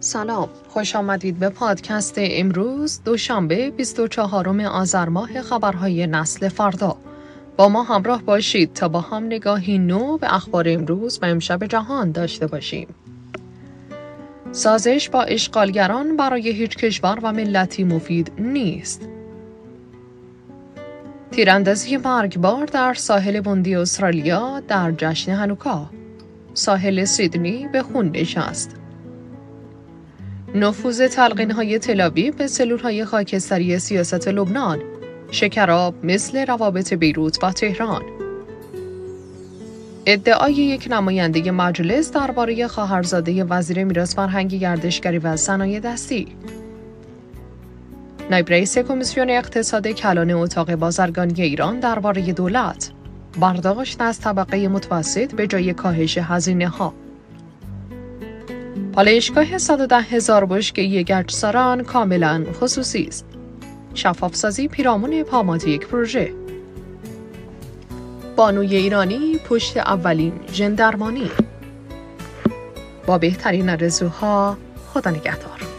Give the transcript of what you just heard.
سلام، خوش آمدید به پادکست امروز دوشنبه 24 آذر ماه خبرهای نسل فردا. با ما همراه باشید تا با هم نگاهی نو به اخبار امروز و امشب جهان داشته باشیم. سازش با اشغالگران برای هیچ کشور و ملتی مفید نیست. تیراندازی مرگبار در ساحل بوندی استرالیا در جشن هانوکا. ساحل سیدنی به خون نشست. نفوذ تلقین‌های تل‌آویو به سلول‌های خاکستری سیاست لبنان، شکراب مثل روابط بیروت و تهران. ادعای یک نماینده مجلس درباره خواهرزاده وزیر میراث فرهنگی، گردشگری و صنایع دستی. نایب رئیس کمیسیون اقتصاد کلان اتاق بازرگانی ایران درباره دولت، برداشت از طبقه متوسط به جای کاهش هزینه‌ها. پالایشگاه 110,000 بشکه گچساران کاملا خصوصی است. شفافسازی پیرامون پامات یک پروژه. بانوی ایرانی پشت اولین ژن درمانی. با بهترین آرزوها، خدا نگهدار.